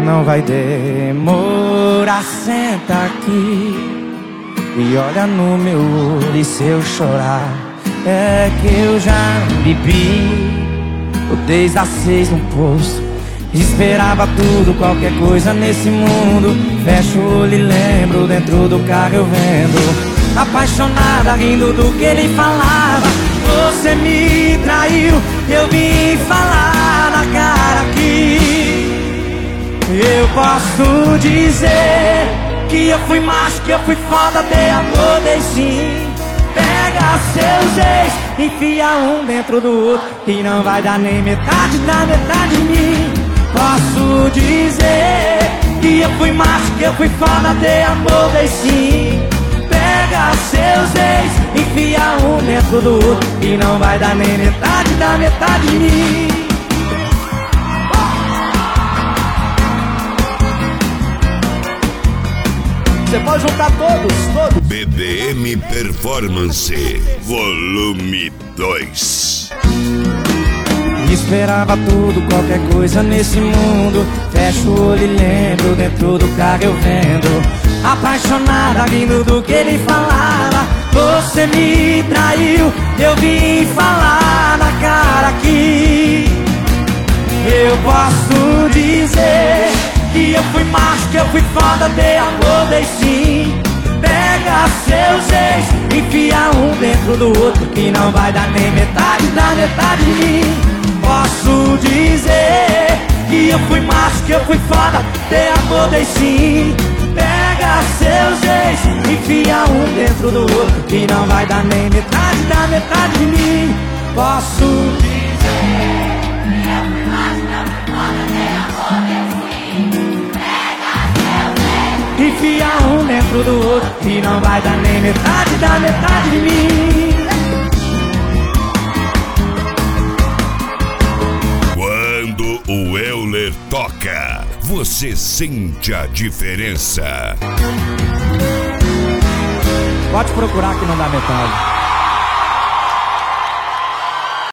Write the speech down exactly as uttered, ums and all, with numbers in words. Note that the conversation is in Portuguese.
não vai demorar. Senta aqui e olha no meu olho, e se eu chorar é que eu já bebi. Desde as seis no posto, esperava tudo, qualquer coisa nesse mundo. Fecho o olho e lembro, dentro do carro eu vendo, apaixonada, rindo do que ele falava. Você me traiu, eu vim falar na cara aqui. Eu posso dizer que eu fui macho, que eu fui foda, dei amor, dei sim. Pega seus ex, enfia um dentro do outro, e não vai dar nem metade da metade de mim. Posso dizer que eu fui macho, que eu fui foda, dei amor, dei sim. Pega seus ex, enfia um dentro do outro, e não vai dar nem metade da metade de mim. Você pode juntar todos, todos. B D M Performance, volume dois. Esperava tudo, qualquer coisa nesse mundo. Fecho o olho e lembro, dentro do carro eu vendo, apaixonada, rindo do que ele falava. Você me traiu, eu vim falar na cara aqui. Eu posso dizer que eu fui macho, que eu fui foda, dei amor, dei sim. Pega seus ex, enfia um dentro do outro, que não vai dar nem metade da metade de mim. Posso dizer que eu fui macho, que eu fui foda, dei amor, dei sim. Pega seus ex, enfia um dentro do outro, que não vai dar nem metade da metade de mim. Posso dizer que eu fui macho, que eu fui foda, dei amor, dei sim. Pega seus ex, enfia um dentro do outro, que não vai dar nem metade da metade de mim. Quando o Euler toca, você sente a diferença. Pode procurar que não dá metade.